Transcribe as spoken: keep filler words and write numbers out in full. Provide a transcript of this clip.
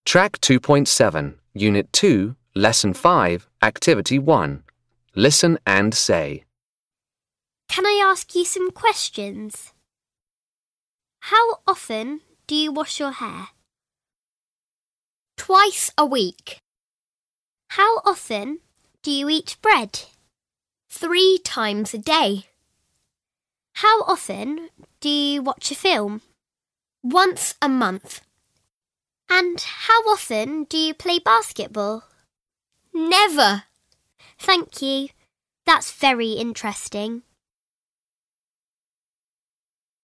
Track two point seven, Unit two, Lesson five, Activity one. Listen and say. Can I ask you some questions? How often do you wash your hair? Twice a week. How often do you eat bread? Three times a day. How often do you watch a film? Once a month. And how often do you play basketball? Never. Thank you. That's very interesting.